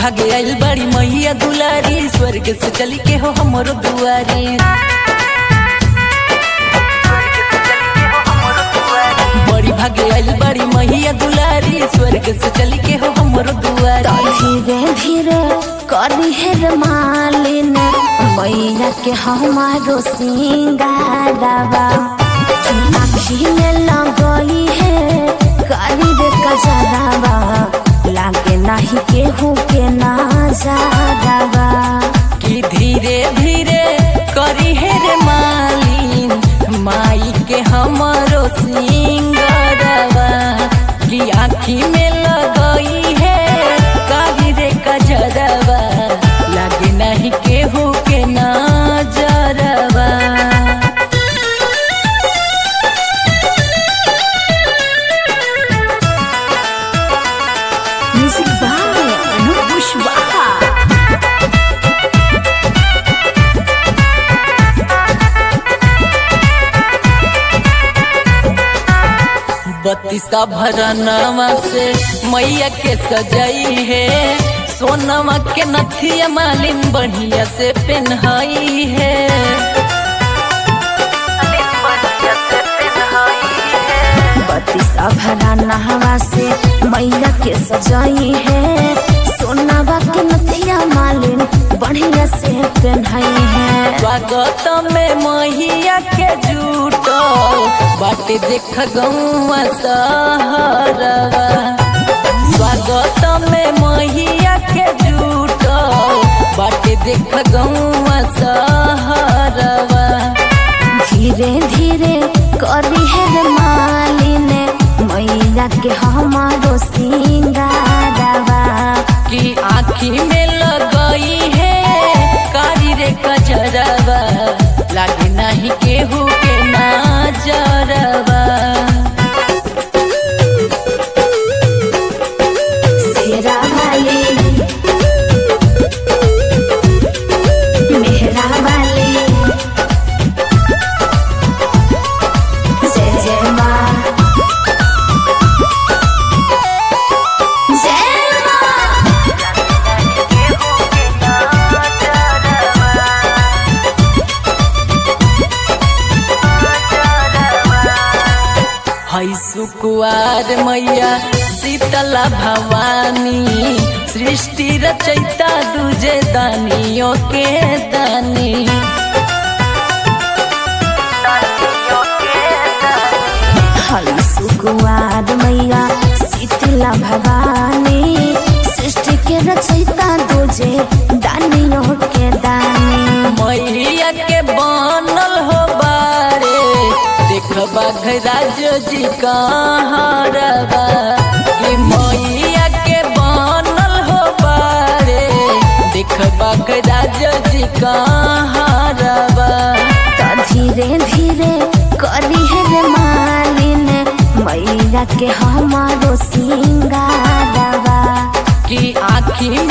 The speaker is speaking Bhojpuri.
भागे आइल बड़ी मैया दुलारी, स्वर्ग से चली के हो हमरो दुआरी। बड़ी भागे आइल बड़ी मैया दुलारी, स्वर्ग से चली के हो हमरो दुआरी। धीरे धीरे करी है मालिन मैया के हमारो सिंगारवा, आँखी में लगई है करी रे कजरवा, लागे नहीं केहू के नजरवा। कि धीरे धीरे करी है रे मालिन माई के हमरो सिंगारवा, कि आँखी में लगई है करी रे कजरवा, लागे नहीं केहू के नजरवा। Music by Anup Kushwaha. 32 भरनवा से मैया के सजाई है, सोनमा के नथिया मालिन बढ़िया से पहनाई है। 32 भरनवा से मैया के सजाई है, सोनावा के नथिया मालिन बढ़िया से पहनाई है। स्वागत में मैया के जुटो बाटे देख गौवा सहरवा, स्वागत में मैया के जुटो बाटे देख गौवा सहरवा। धीरे धीरे करी है मालिन मैया के हमारो सिंगारवा, कि आँखी में लगई है कारी रे कजरवा, लागे नहीं केहू के नजरवा। शेरा वाली मेहरा वाली जय जय माँ, जय माँ। हई सुकुआर मैया शीतला भवानी, सृष्टि रचैता दूजे दानियों के दानी। हई सुकुआर मैया शीतला भवानी, सृष्टि के रचयिता दूजे दानियों के दानी। मैया के बनल हो बारे देखबा राज जी कहारवा, कि मैया के बनल हो बारे देखबा राज जी कहारवा। धीरे धीरे करी है मालिन मैया के हमारो सिंगारवा, कि आँखी